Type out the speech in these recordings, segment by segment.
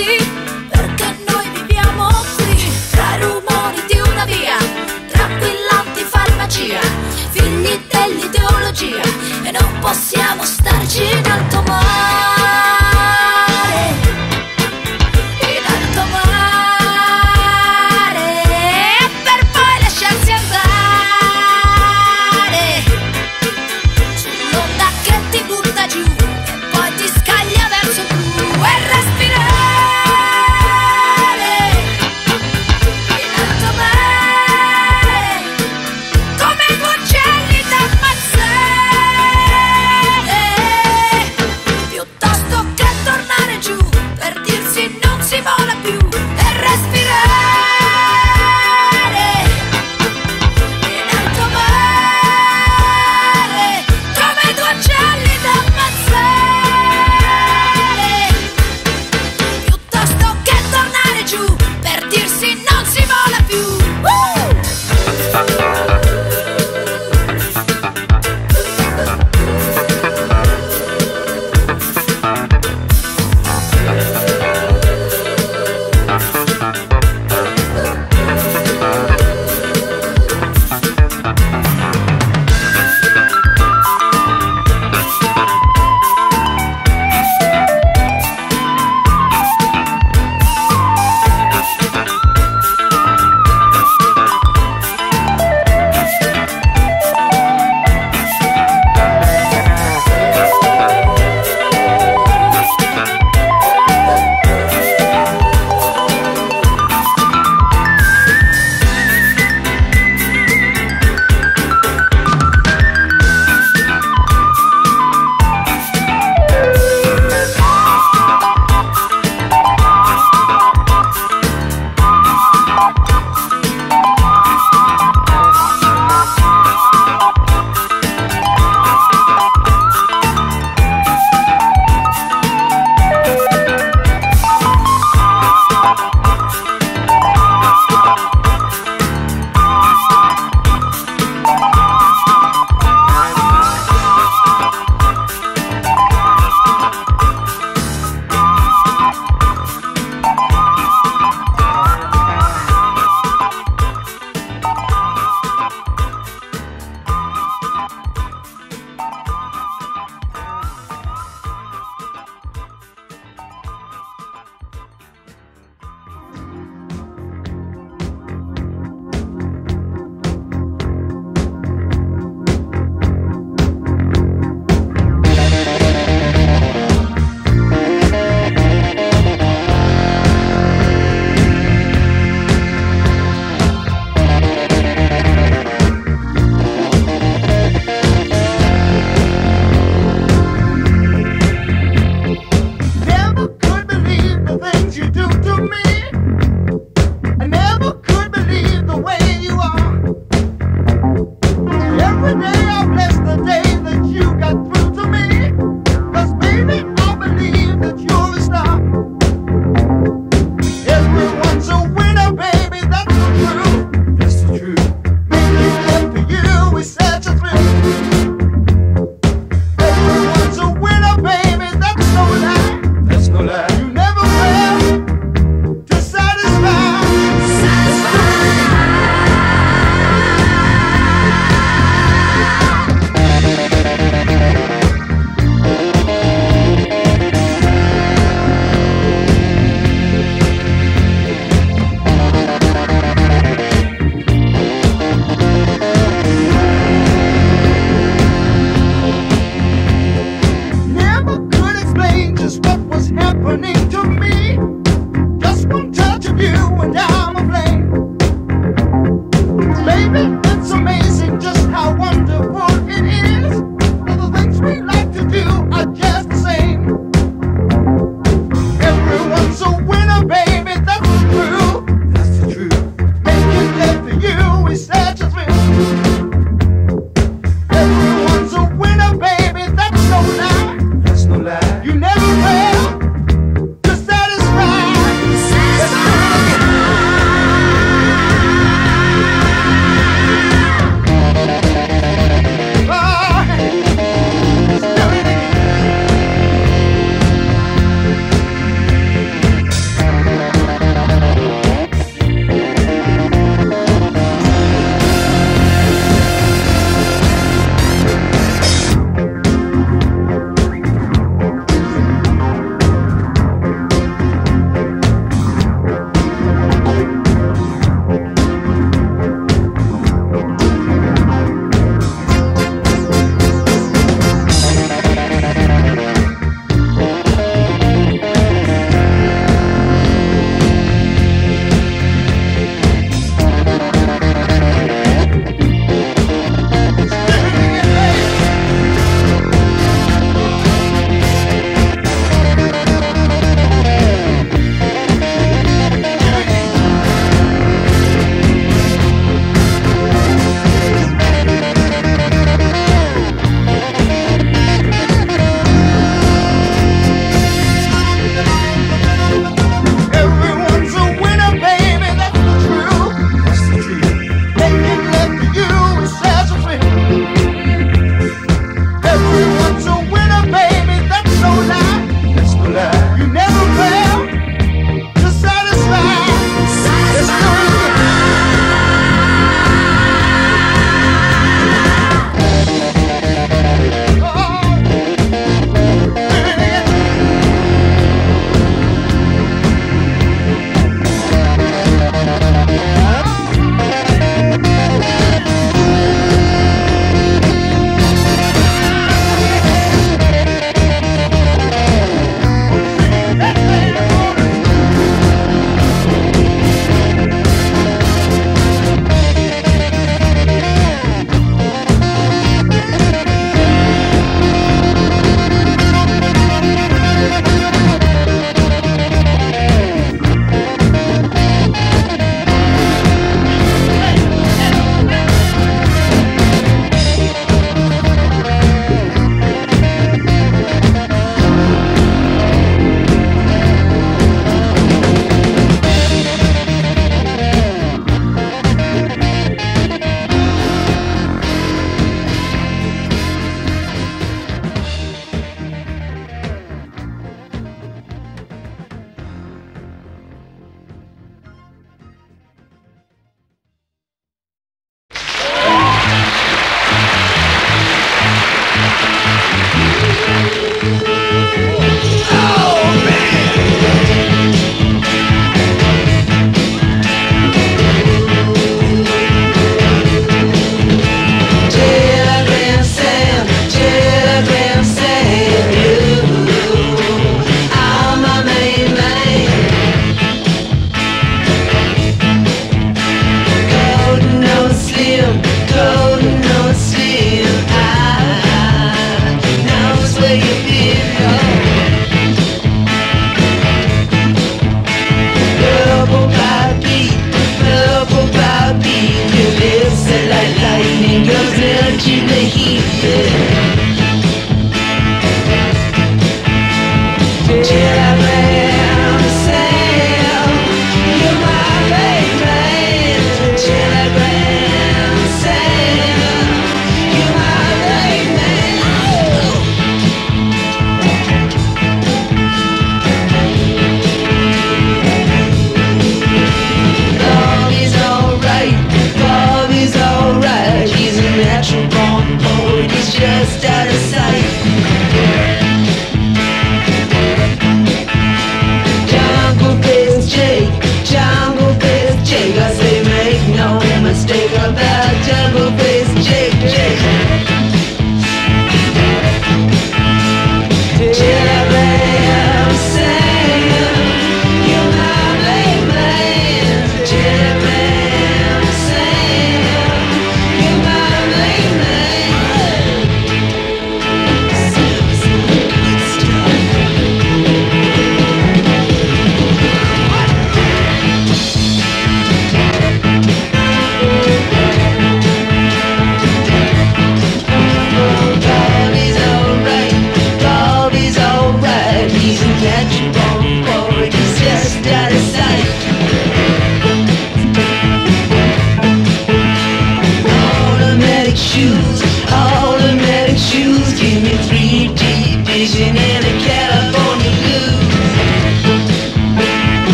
così, perché noi viviamo qui, tra i rumori di una via, tranquillanti farmacia, figli dell'ideologia, e non possiamo starci in alto mare, in alto mare, per poi lasciarsi andare sull'onda che ti butta giù e poi ti scaglia verso blu, e respirare in alto mare come due uccelli da ammazzare, più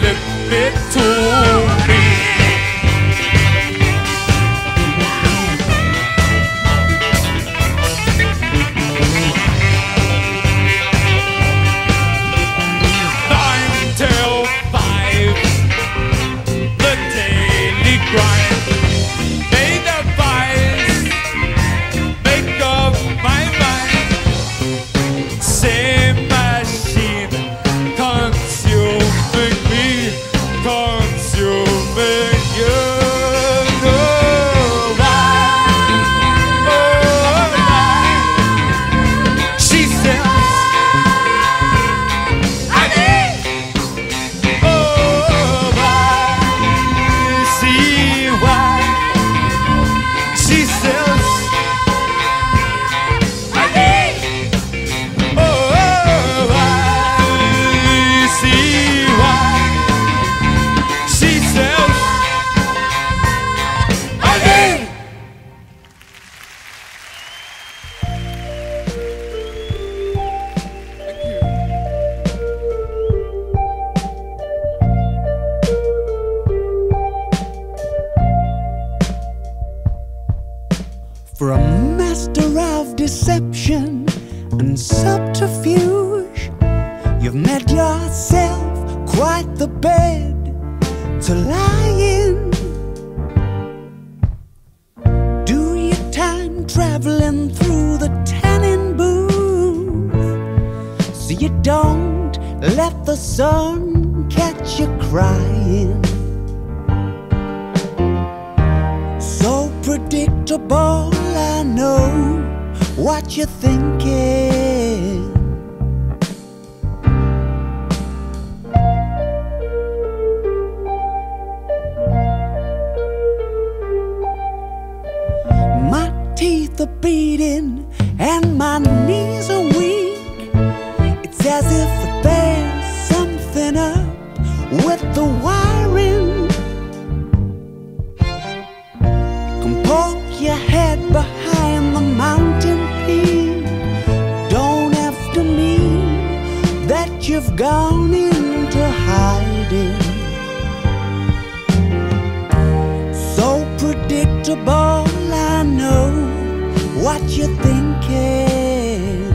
look it to me. For a master of deception and subterfuge, you've made yourself quite the bed to lie in. Do your time traveling through the tanning booth, so you don't let the sun catch you crying. So predictable, I know what you're thinking. My teeth are beating and my knees are weak. It's as if there's something up with the wiring. Poke your head behind the mountain peak. Don't have to mean that you've gone into hiding. So predictable, I know what you're thinking.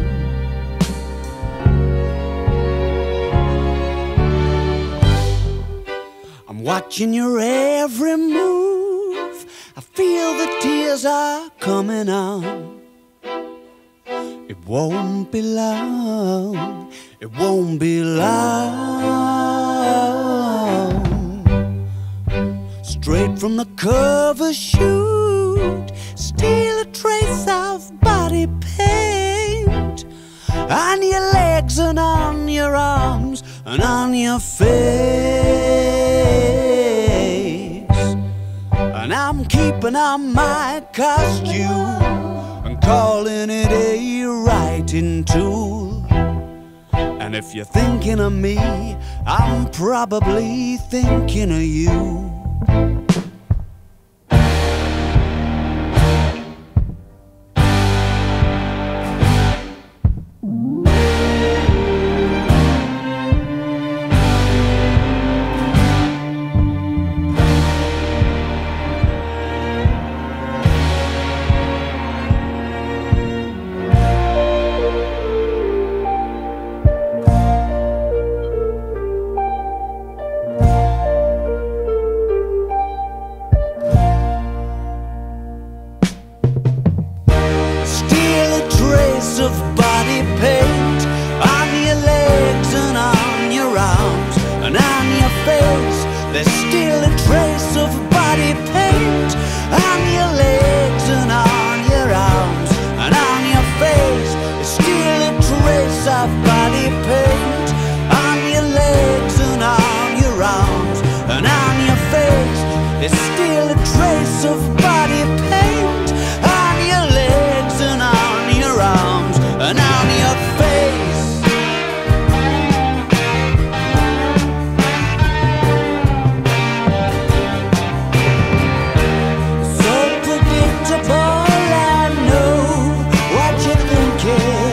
I'm watching your every move. I feel the tears are coming on. It won't be long, it won't be long. Straight from the cover shoot, steal a trace of body paint on your legs and on your arms and on your face. And I'm keeping on my costume and calling it a writing tool. And if you're thinking of me, I'm probably thinking of you. Of body paint on your legs and on your arms and on your face. There's still a trace of body paint on your legs and on your arms and on your face. There's still a trace of body paint on your legs and on your arms and on your face. There's still a trace of body paint on your legs and on your arms and on your face. So predictable, I know what you're thinking.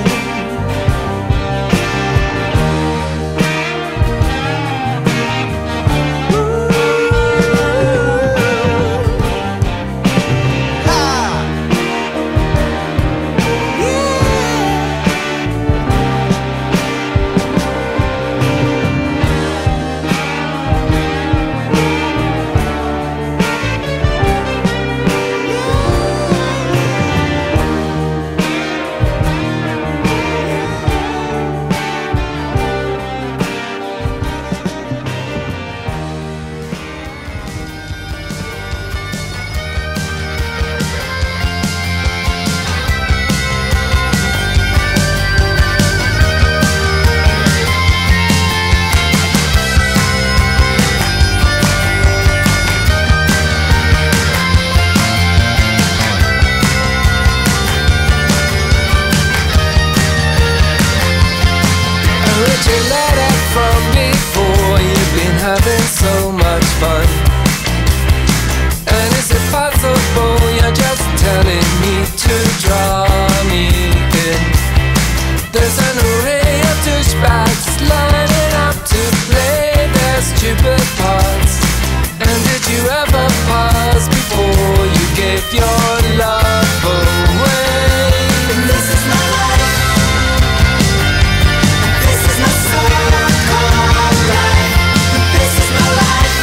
give your love away. This is my life. This is my so-called life. This is my life.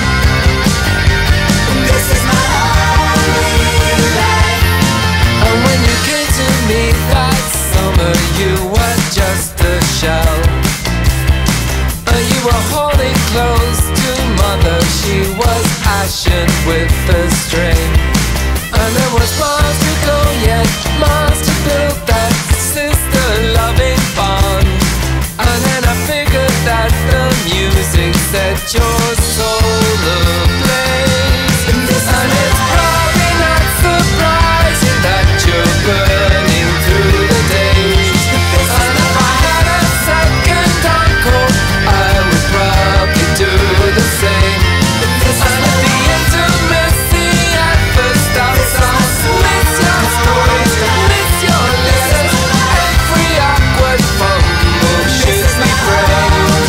This is my only life. And when you came to me that summer, you were just a shell. You were holding close to mother, she was ashen with the strain. And there was miles to go yet, miles to build that sister-loving bond. And then I figured that the music set your soul ablaze. And it's probably not surprising that you're burning through the days. And if I had a second uncle, I would probably do the same. And if the intimacy ever stops, I'll miss your stories, miss your letters. Every awkward fumble shoots me brain.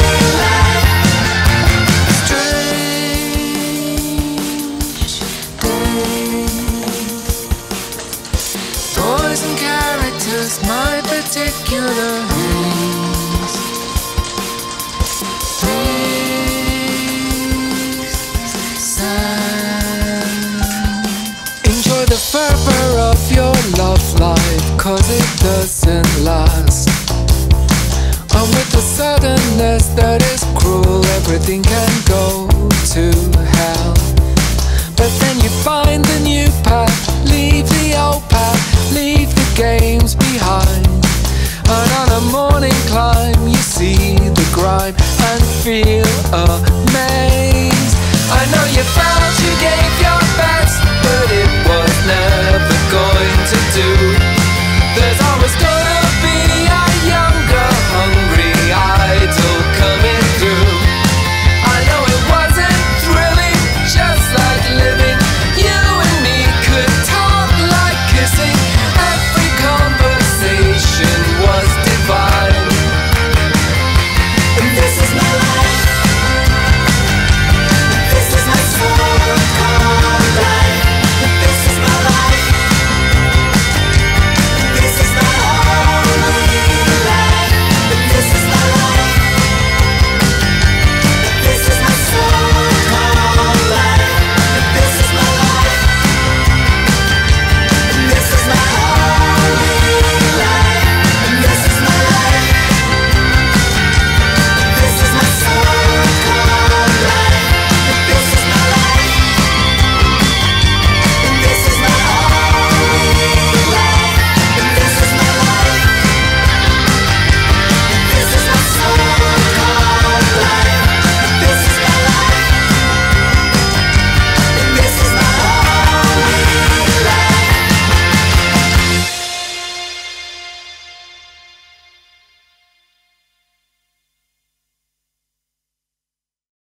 Boys and characters, my particular haze. Please, enjoy the fervor of your love life, 'cause it doesn't last. And with the suddenness that is cruel, everything can go to